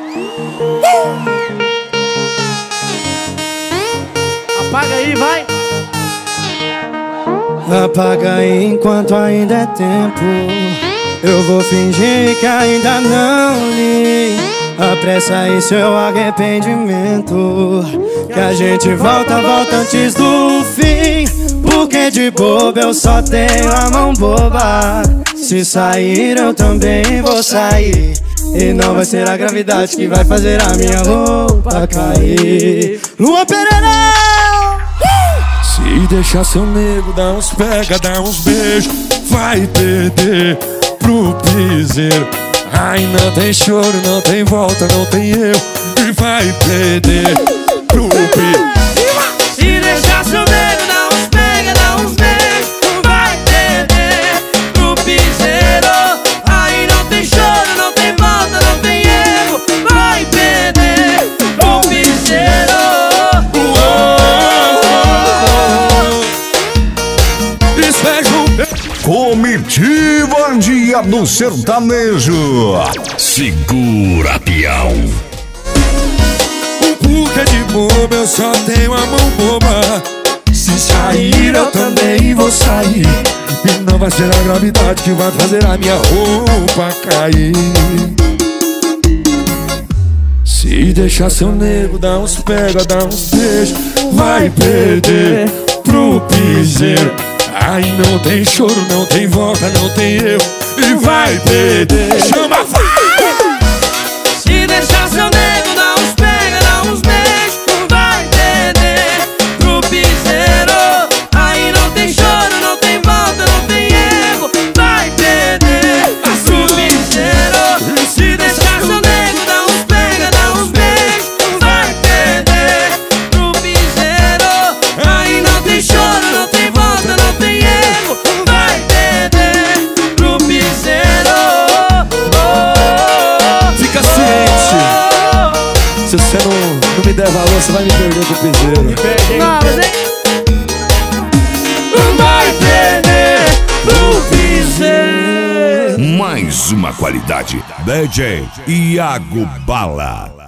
Apaga aí, vai. Apaga aí enquanto ainda é tempo. Eu vou fingir que ainda não li. Apressa aí seu arrependimento, que a gente volta antes do fim. Porque de boba eu só tenho a mão boba. Se sair eu também vou sair. E não vai ser a gravidade que vai fazer a minha roupa cair. Luan Pereira! Se deixar seu nego, dá uns pega, dá uns beijos, vai perder pro piseiro. Ai, não tem choro, não tem volta, não tem erro, e vai perder pro piseiro. Se deixar seu nego, dá uns pega, dá uns beijos, vai perder pro piseiro. Aí não tem choro, não tem volta, não tem erro, vai perder pro piseiro. Comitiva Dia do Sertanejo. Segura, peão. Porque de boba eu só tenho a mão boba. Se sair eu também vou sair. E não vai ser a gravidade que vai fazer a minha roupa cair. Se deixar seu nego, dá uns pega, dá uns beijos, vai perder pro piseiro. Ai, não tem choro, não tem volta, não tem erro, e vai perder. Chama, vai! Se deixar seu nego, dá uns pega, dá uns beijos, vai perder pro piseiro. Aí não tem choro, não tem volta, não tem erro, vai perder pro piseiro. Se deixar seu nego, dá uns pega, dá uns beijos, vai perder pro piseiro. Aí não tem choro, não tem volta, não tem erro, vai perder pro piseiro. Fica ciente. Se você não me der valor, você vai me perder pro piseiro. Não, mas vai perder pro piseiro. Mais uma qualidade. DJ Iago Bala.